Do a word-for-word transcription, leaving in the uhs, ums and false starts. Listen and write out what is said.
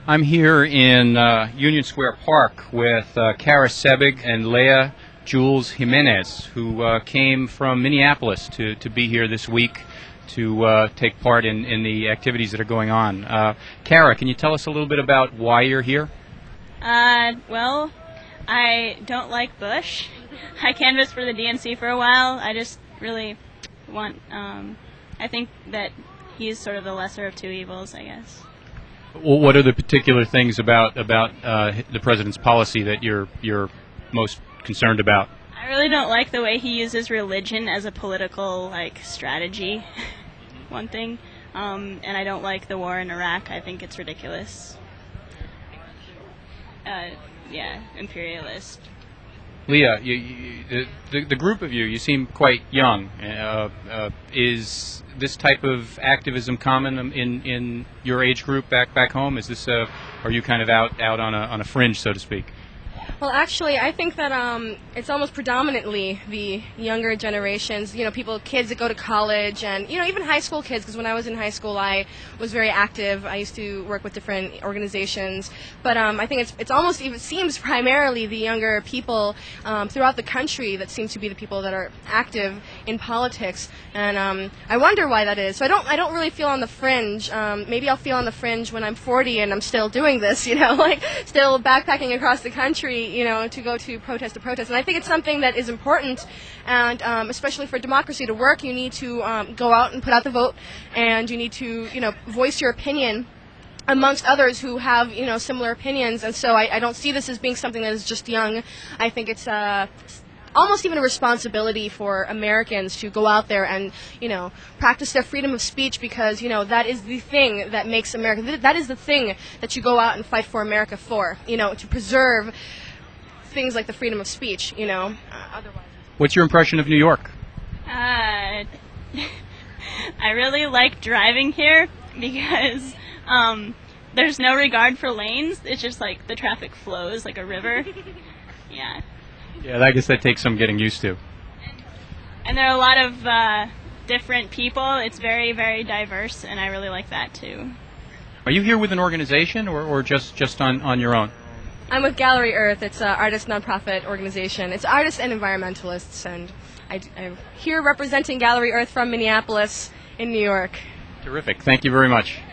I'm here in uh, Union Square Park with uh, Kara Sebig and Leah Jules Jimenez, who uh, came from Minneapolis to, to be here this week to uh, take part in, in the activities that are going on. Uh, Kara, can you tell us a little bit about why you're here? Uh, well, I don't like Bush. I canvassed for the D N C for a while. I just really want, um, I think that he's sort of the lesser of two evils, I guess. Well, what are the particular things about about uh, the president's policy that you're you're most concerned about? I really don't like the way he uses religion as a political like strategy. One thing, um, and I don't like the war in Iraq. I think it's ridiculous. Uh, yeah, imperialist. Leah, you, you, the, the group of you, you seem quite young. Uh, uh, is this type of activism common in in your age group back back home? Is this uh, are you kind of out out on a on a fringe, so to speak? Well, actually, I think that um, it's almost predominantly the younger generations, you know, people, kids that go to college and, you know, even high school kids, because when I was in high school, I was very active. I used to work with different organizations. But um, I think it's it's almost, even seems primarily the younger people um, throughout the country that seem to be the people that are active in politics. And um, I wonder why that is. So I don't I don't really feel on the fringe. Um, maybe I'll feel on the fringe when I'm forty and I'm still doing this, you know, like still backpacking across the country, you know, to go to protest to protest. And I think it's something that is important, and um, especially for democracy to work, you need to um, go out and put out the vote, and you need to, you know, voice your opinion amongst others who have, you know, similar opinions. And so I, I don't see this as being something that is just young. I think it's uh, almost even a responsibility for Americans to go out there and, you know, practice their freedom of speech, because, you know, that is the thing that makes America, that is the thing that you go out and fight for America for, you know, to preserve things like the freedom of speech, you know. Uh, otherwise. What's your impression of New York? Uh, I really like driving here because um, there's no regard for lanes. It's just like the traffic flows like a river. Yeah. Yeah, I guess that takes some getting used to. And there are a lot of uh, different people. It's very, very diverse, and I really like that too. Are you here with an organization or, or just, just on, on your own? I'm with Gallery Earth. It's an artist nonprofit organization. It's artists and environmentalists, and I, I'm here representing Gallery Earth from Minneapolis in New York. Terrific. Thank you very much.